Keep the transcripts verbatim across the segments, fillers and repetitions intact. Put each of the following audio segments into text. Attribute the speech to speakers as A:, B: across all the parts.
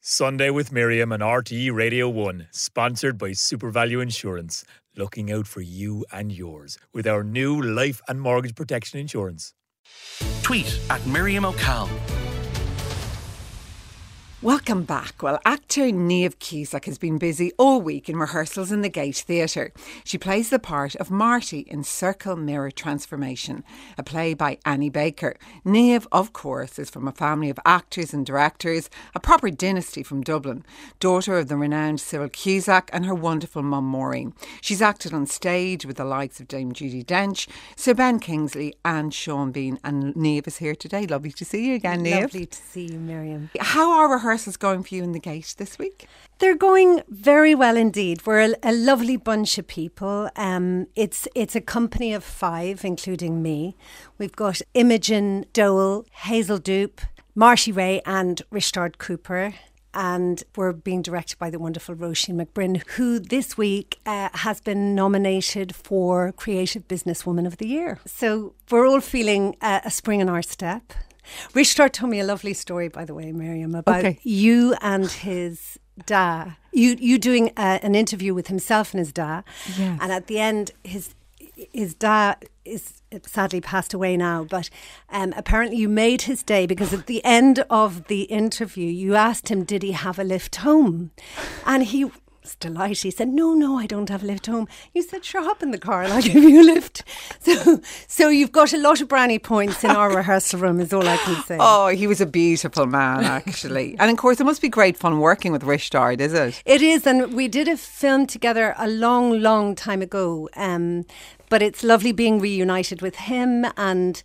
A: Sunday with Miriam on R T E Radio one, sponsored by SuperValue Insurance. Looking out for you and yours with our new life and mortgage protection insurance.
B: Tweet at Miriam O'Call.
C: Welcome back. Well, actor Niamh Cusack has been busy all week in rehearsals in the Gate Theatre. She plays the part of Marty in Circle Mirror Transformation, a play by Annie Baker. Niamh, of course, is from a family of actors and directors, a proper dynasty from Dublin, daughter of the renowned Cyril Cusack and her wonderful mum Maureen. She's acted on stage with the likes of Dame Judi Dench, Sir Ben Kingsley and Sean Bean. And Niamh is here today. Lovely to see you again, Niamh.
D: Lovely to see you, Miriam.
C: How are rehearsals going for you in the Gate this week?
D: They're going very well indeed. We're a, a lovely bunch of people. Um, it's it's a company of five, including me. We've got Imogen Dole, Hazel Dupe, Marty Ray and Richard Cooper. And we're being directed by the wonderful Roisin McBrien, who this week uh, has been nominated for Creative Businesswoman of the Year. So we're all feeling uh, a spring in our step. Richard told me a lovely story, by the way, Miriam, about okay. you and his da. You you doing uh, an interview with himself and his da.
C: Yes.
D: And at the end, his his da is sadly passed away now, but um, apparently you made his day because at the end of the interview, you asked him, did he have a lift home? And he was delighted. He said, no, no, I don't have a lift home. You said, sure, hop in the car and I'll give you a lift. So so you've got a lot of brownie points in our rehearsal room is all I can say.
C: Oh, he was a beautiful man, actually. And of course, it must be great fun working with Richard, is it?
D: It is. And we did a film together a long, long time ago. Um, but it's lovely being reunited with him. And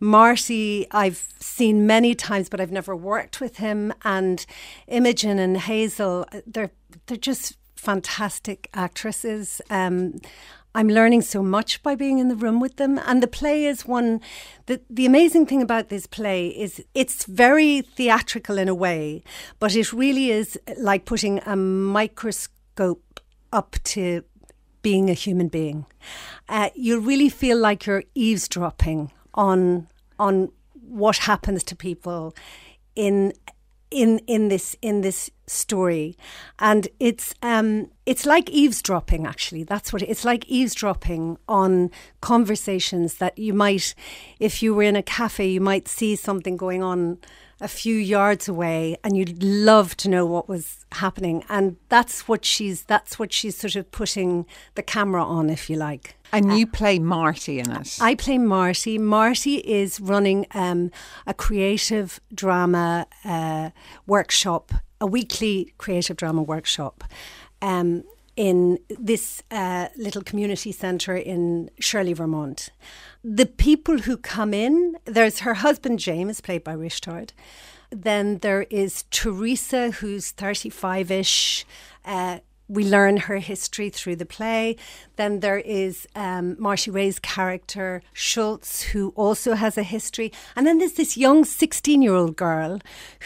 D: Marty, I've seen many times, but I've never worked with him. And Imogen and Hazel, they're they're just fantastic actresses. Um, I'm learning so much by being in the room with them. And the play is one, the, the amazing thing about this play is it's very theatrical in a way, but it really is like putting a microscope up to being a human being. Uh, you really feel like you're eavesdropping on on what happens to people in in in this in this story, and it's um it's like eavesdropping. Actually, that's what it, it's like eavesdropping on conversations that you might, if you were in a cafe, you might see something going on a few yards away, and you'd love to know what was happening. And that's what she's that's what she's sort of putting the camera on, if you like.
C: And you play Marty in it.
D: I play Marty. Marty is running um, a creative drama uh, workshop, a weekly creative drama workshop um, in this uh, little community centre in Shirley, Vermont. The people who come in, there's her husband James, played by Richard. Then there is Teresa, who's thirty-five-ish. Uh, we learn her history through the play. Then there is um, Marty Ray's character, Schultz, who also has a history. And then there's this young sixteen-year-old girl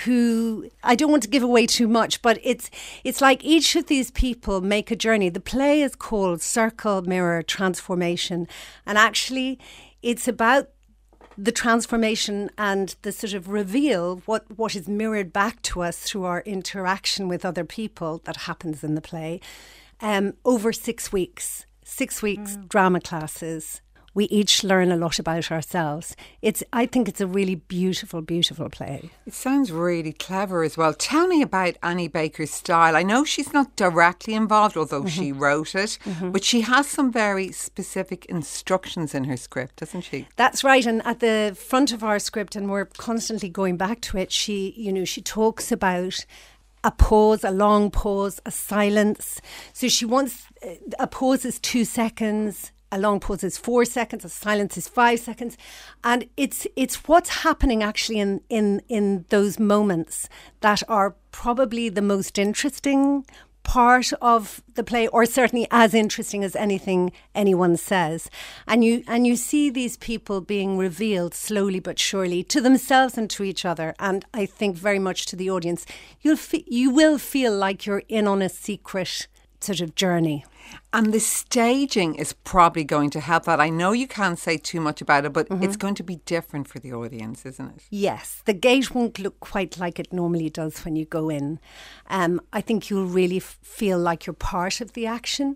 D: who, I don't want to give away too much, but it's it's like each of these people make a journey. The play is called Circle Mirror Transformation. And actually, it's about the transformation and the sort of reveal, what, what is mirrored back to us through our interaction with other people that happens in the play, um, over six weeks. Six weeks, mm. drama classes. We each learn a lot about ourselves. It's, I think it's a really beautiful, beautiful play.
C: It sounds really clever as well. Tell me about Annie Baker's style. I know she's not directly involved, although mm-hmm. she wrote it, mm-hmm. but she has some very specific instructions in her script, doesn't she?
D: That's right. And at the front of our script, and we're constantly going back to it, she, you know, she talks about a pause, a long pause, a silence. So she wants, a pause is two seconds, a long pause is four seconds, a silence is five seconds. And it's it's what's happening actually in, in, in those moments that are probably the most interesting part of the play, or certainly as interesting as anything anyone says. And you and you see these people being revealed slowly but surely to themselves and to each other. And I think very much to the audience. You'll fe- you will feel like you're in on a secret sort of journey.
C: And the staging is probably going to help that. I know you can't say too much about it, but mm-hmm. it's going to be different for the audience, isn't it?
D: Yes. The gate won't look quite like it normally does when you go in. Um, I think you'll really f- feel like you're part of the action.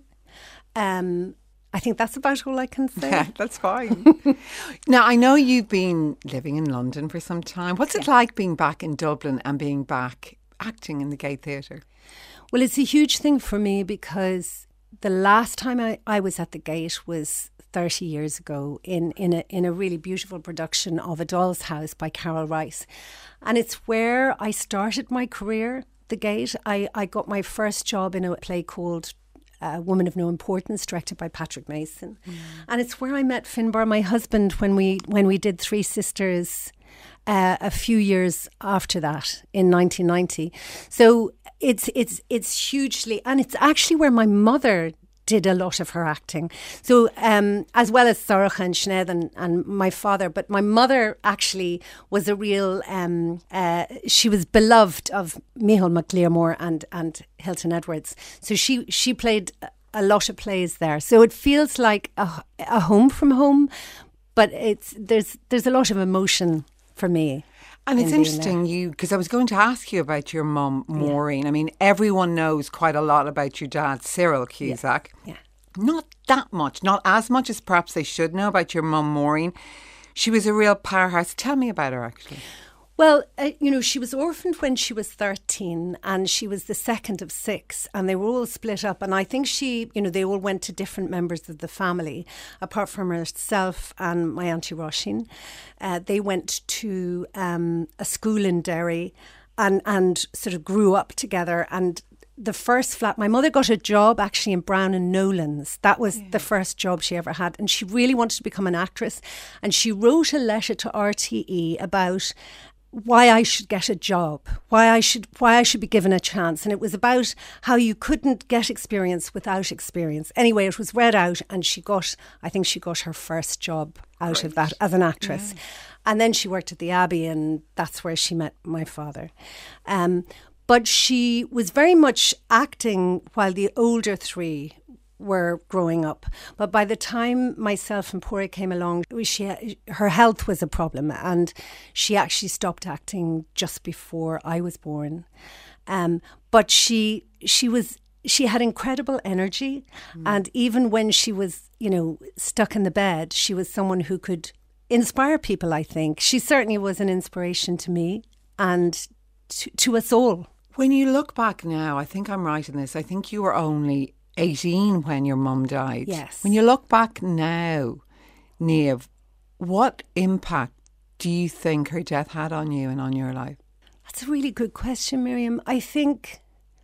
D: Um, I think that's about all I can say.
C: Yeah, that's fine. Now, I know you've been living in London for some time. What's it yeah. like being back in Dublin and being back acting in the Gate Theatre?
D: Well, it's a huge thing for me because the last time I, I was at the Gate was thirty years ago in, in, a, in a really beautiful production of A Doll's House by Carol Rice. And it's where I started my career, the Gate. I, I got my first job in a play called A Woman of No Importance, directed by Patrick Mason. Mm. And it's where I met Finbar, my husband, when we when we did Three Sisters uh, a few years after that in nineteen ninety. So it's it's it's hugely, and it's actually where my mother did a lot of her acting. So um, as well as Sorcha and Sinead and, and my father, but my mother actually was a real, um, uh, she was beloved of Micheál Mac Liammóir and, and Hilton Edwards. So she, she played a lot of plays there. So it feels like a, a home from home, but it's there's there's a lot of emotion for me.
C: And it's
D: in
C: interesting, you because I was going to ask you about your mum, Maureen. Yeah. I mean, everyone knows quite a lot about your dad, Cyril Cusack.
D: Yeah. yeah.
C: Not that much, not as much as perhaps they should know about your mum, Maureen. She was a real powerhouse. Tell me about her, actually.
D: Well, uh, you know, she was orphaned when she was thirteen and she was the second of six and they were all split up. And I think she, you know, they all went to different members of the family, apart from herself and my Auntie Roisin. Uh, they went to um, a school in Derry and, and sort of grew up together. And the first flat, my mother got a job actually in Brown and Nolan's. That was yeah. the first job she ever had. And she really wanted to become an actress. And she wrote a letter to R T E about why I should get a job, why I should why I should be given a chance. And it was about how you couldn't get experience without experience. Anyway, it was read out and she got, I think she got her first job out Great. of that as an actress. Yeah. And then she worked at the Abbey and that's where she met my father. Um, but she was very much acting while the older three were growing up. But by the time myself and Pádraig came along, she her health was a problem and she actually stopped acting just before I was born. Um, but she she was she had incredible energy mm. and even when she was, you know, stuck in the bed, she was someone who could inspire people, I think. She certainly was an inspiration to me and to, to us all.
C: When you look back now, I think I'm right in this, I think you were only eighteen when your mum died.
D: Yes.
C: When you look back now, Niamh, what impact do you think her death had on you and on your life?
D: That's a really good question, Miriam. I think,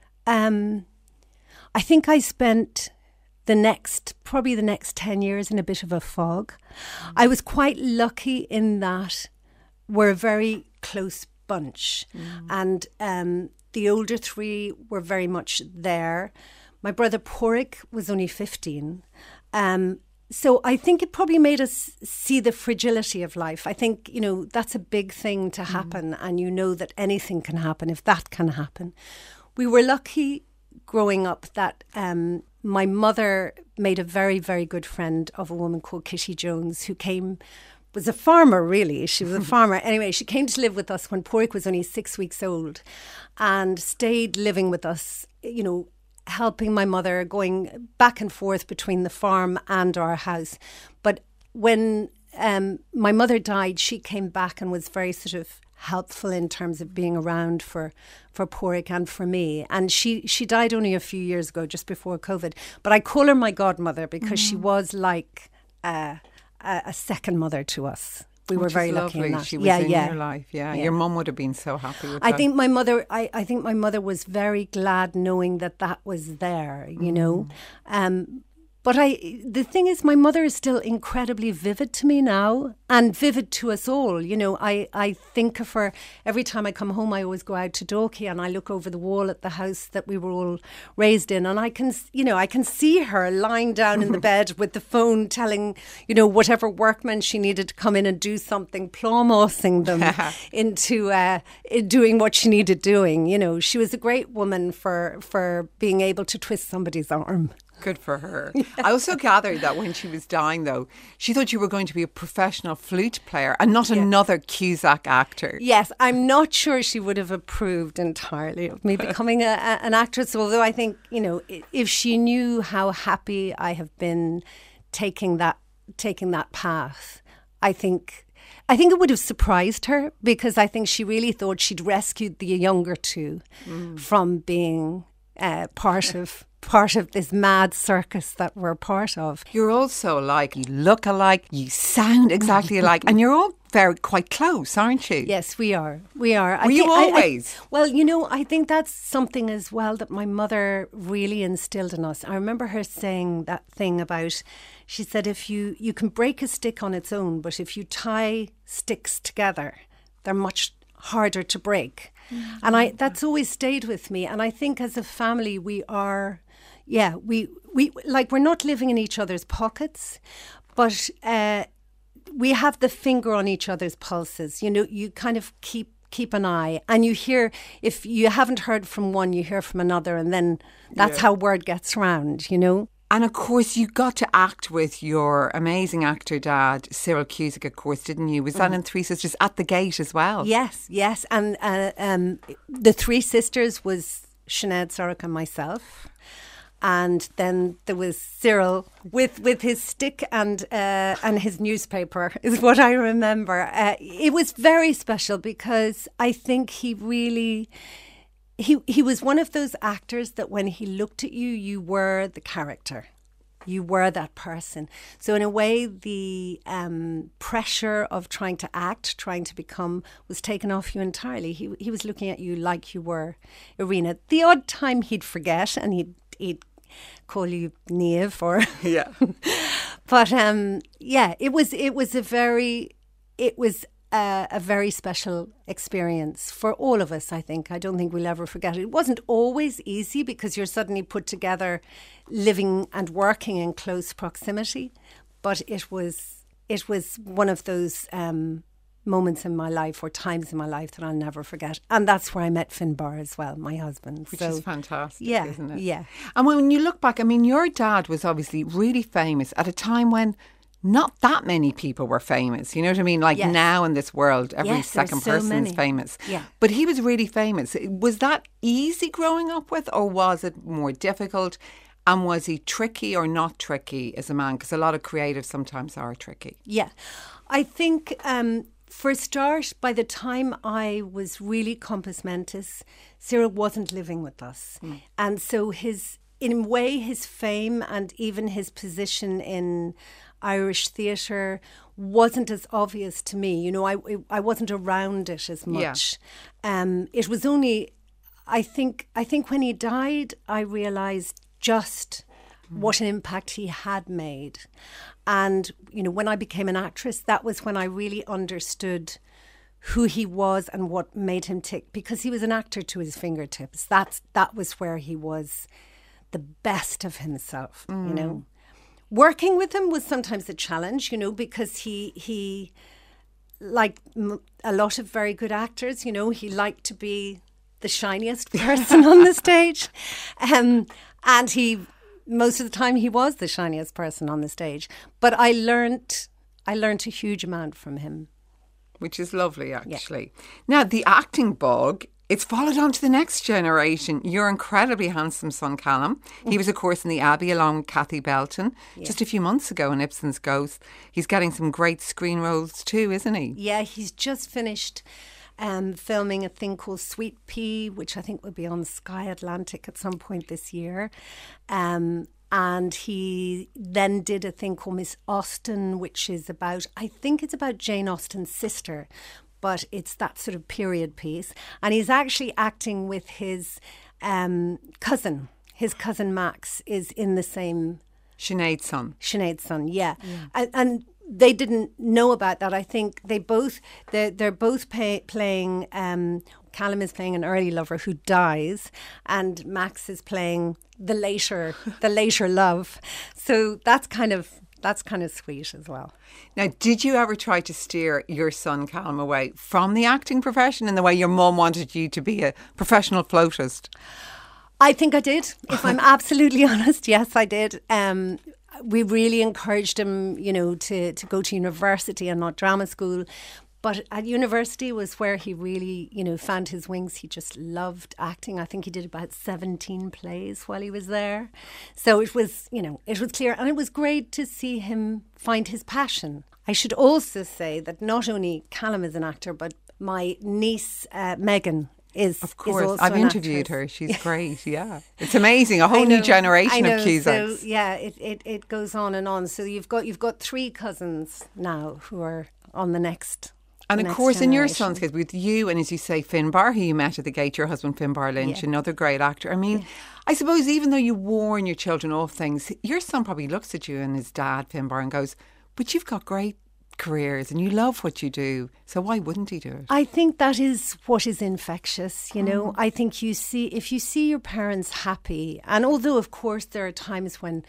D: um, I think I spent the next, probably the next ten years in a bit of a fog. Mm. I was quite lucky in that we're a very close bunch, mm. and um, the older three were very much there. My brother Pádraig was only fifteen. Um, so I think it probably made us see the fragility of life. I think, you know, that's a big thing to happen mm. and you know that anything can happen if that can happen. We were lucky growing up that um, my mother made a very, very good friend of a woman called Kitty Jones who came, was a farmer really. She was a farmer. Anyway, she came to live with us when Pádraig was only six weeks old and stayed living with us, you know, helping my mother, going back and forth between the farm and our house. But when um, my mother died, she came back and was very sort of helpful in terms of being around for for Pádraig and for me. And she, she died only a few years ago, just before COVID. But I call her my godmother because mm. she was like uh, a, a second mother to us. We
C: Which
D: were very
C: lovely.
D: lucky in that.
C: She was
D: yeah,
C: in
D: yeah.
C: your life. Yeah.
D: yeah.
C: Your mum would have been so happy with
D: I
C: that.
D: think my mother I, I think my mother was very glad knowing that that was there, you mm. know. Um, But I, the thing is, my mother is still incredibly vivid to me now, and vivid to us all. You know, I, I think of her every time I come home. I always go out to Dalkey and I look over the wall at the house that we were all raised in, and I can, you know, I can see her lying down in the bed with the phone, telling, you know, whatever workmen she needed to come in and do something, plummossing them into uh, doing what she needed doing. You know, she was a great woman for for being able to twist somebody's arm.
C: Good for her. I also gathered that when she was dying, though, she thought you were going to be a professional flute player and not yeah. another Cusack actor.
D: Yes, I'm not sure she would have approved entirely of me becoming a, a, an actress, although I think, you know, if she knew how happy I have been taking that taking that path, I think... I think it would have surprised her, because I think she really thought she'd rescued the younger two mm. from being uh, part of part of this mad circus that we're part of.
C: You're also alike, you look alike, you sound exactly alike, and you're all very quite close, aren't you?
D: Yes, we are. We are.
C: Were I you think, always?
D: I, I, well, you know, I think that's something as well that my mother really instilled in us. I remember her saying that thing about, she said, if you, you can break a stick on its own, but if you tie sticks together, they're much harder to break. Mm-hmm. And I that's always stayed with me. And I think as a family, we are... Yeah, we, we like we're not living in each other's pockets, but uh, we have the finger on each other's pulses. You know, you kind of keep keep an eye, and you hear, if you haven't heard from one, you hear from another, and then that's yeah. how word gets round, you know.
C: And of course, you got to act with your amazing actor dad, Cyril Cusack, of course, didn't you? Was that mm. in Three Sisters at the Gate as well?
D: Yes, yes. And uh, um, the Three Sisters was Sinead Surrock and myself. And then there was Cyril with, with his stick and uh, and his newspaper is what I remember. Uh, it was very special because I think he really... He he was one of those actors that when he looked at you, you were the character. You were that person. So in a way, the um, pressure of trying to act, trying to become, was taken off you entirely. He he was looking at you like you were Irina. The odd time he'd forget and he'd he'd call you Niamh or
C: yeah.
D: But um, yeah, it was it was a very it was. Uh, a very special experience for all of us, I think. I don't think we'll ever forget it. It wasn't always easy because you're suddenly put together living and working in close proximity, but it was it was one of those um, moments in my life or times in my life that I'll never forget. And that's where I met Finbar as well, my husband.
C: Which
D: so,
C: is fantastic,
D: yeah,
C: isn't it?
D: Yeah.
C: And when you look back, I mean, your dad was obviously really famous at a time when not that many people were famous. You know what I mean? Like
D: yes.
C: now in this world, every
D: yes,
C: second
D: so
C: person
D: many.
C: is famous.
D: Yeah.
C: But he was really famous. Was that easy growing up with, or was it more difficult? And was he tricky or not tricky as a man? Because a lot of creatives sometimes are tricky.
D: Yeah. I think um, for a start, by the time I was really compos mentis, Cyril wasn't living with us. Mm. And so his, in a way, his fame and even his position in Irish theatre wasn't as obvious to me. You know, I I wasn't around it as much. Yeah. Um, it was only, I think, I think when he died, I realised just mm. what an impact he had made. And, you know, when I became an actress, that was when I really understood who he was and what made him tick, because he was an actor to his fingertips. That's that was where he was the best of himself, mm. you know. Working with him was sometimes a challenge, you know, because he, he like m- a lot of very good actors, you know, he liked to be the shiniest person on the stage. Um, and he, most of the time, he was the shiniest person on the stage. But I learned, I learned a huge amount from him.
C: Which is lovely, actually.
D: Yeah.
C: Now, the acting bug, it's followed on to the next generation. Your incredibly handsome son, Callum. He was, of course, in The Abbey along with Kathy Belton yeah. just a few months ago in Ibsen's Ghost. He's getting some great screen roles too, isn't he?
D: Yeah, he's just finished um, filming a thing called Sweet Pea, which I think will be on Sky Atlantic at some point this year. Um, and he then did a thing called Miss Austen, which is about, I think it's about Jane Austen's sister, but it's that sort of period piece. And he's actually acting with his um, cousin. His cousin Max is in the same
C: Sinead's son.
D: Sinead's son, yeah. yeah. And, and they didn't know about that. I think they both, they're, they're both pay, playing, um, Callum is playing an early lover who dies, and Max is playing the later, the later love. So that's kind of, that's kind of sweet as well.
C: Now, did you ever try to steer your son Callum away from the acting profession in the way your mum wanted you to be a professional flautist?
D: I think I did. If I'm absolutely honest, yes, I did. Um, we really encouraged him, you know, to, to go to university and not drama school. But at university was where he really, you know, found his wings. He just loved acting. I think he did about seventeen plays while he was there. So it was, you know, it was clear. And it was great to see him find his passion. I should also say that not only Callum is an actor, but my niece, uh, Megan, is
C: Of course.
D: is also
C: I've
D: an
C: interviewed
D: actress.
C: her. She's great, yeah. It's amazing. A whole
D: I know,
C: new generation
D: I know.
C: of Cusacks.
D: So, yeah, it, it, it goes on and on. So you've got you've got three cousins now who are on the next
C: And
D: the
C: of course, in your
D: generation.
C: son's case, with you and, as you say, Finbar, who you met at the gate, your husband Finbar Lynch,
D: Yeah.
C: another great actor. I mean, yeah. I suppose even though you warn your children off things, your son probably looks at you and his dad, Finbar, and goes, but you've got great careers and you love what you do, so why wouldn't he do it?
D: I think that is what is infectious, you know. Mm. I think you see, if you see your parents happy, and although, of course, there are times when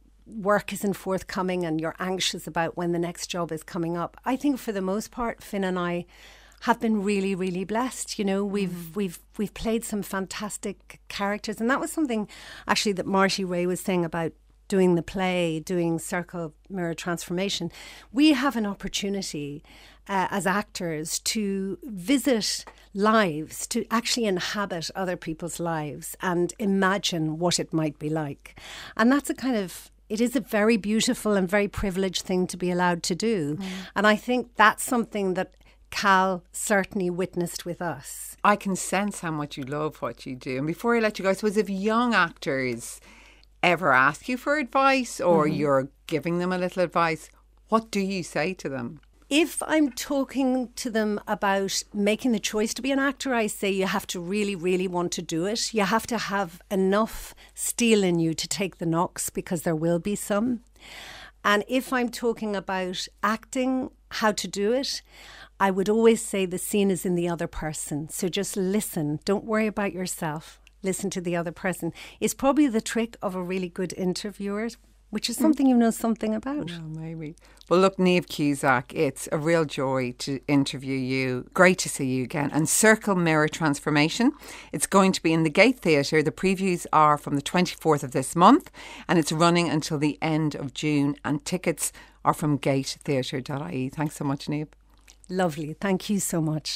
D: work isn't forthcoming and you're anxious about when the next job is coming up, I think for the most part, Finn and I have been really, really blessed. You know, we've mm. we've we've played some fantastic characters, and that was something actually that Marty Ray was saying about doing the play, doing Circle Mirror Transformation. We have an opportunity uh, as actors to visit lives, to actually inhabit other people's lives and imagine what it might be like. And that's a kind of, it is a very beautiful and very privileged thing to be allowed to do. Mm. And I think that's something that Cal certainly witnessed with us.
C: I can sense how much you love what you do. And before I let you go, I suppose if young actors ever ask you for advice, or mm-hmm. you're giving them a little advice, what do you say to them?
D: If I'm talking to them about making the choice to be an actor, I say you have to really, really want to do it. You have to have enough steel in you to take the knocks, because there will be some. And if I'm talking about acting, how to do it, I would always say the scene is in the other person. So just listen. Don't worry about yourself. Listen to the other person. It's probably the trick of a really good interviewer, which is something you know something about.
C: Well, maybe. Well, look, Niamh Cusack, it's a real joy to interview you. Great to see you again. And Circle Mirror Transformation, it's going to be in the Gate Theatre. The previews are from the twenty-fourth of this month, and it's running until the end of June. And tickets are from gate theatre dot I E. Thanks so much, Niamh.
D: Lovely. Thank you so much.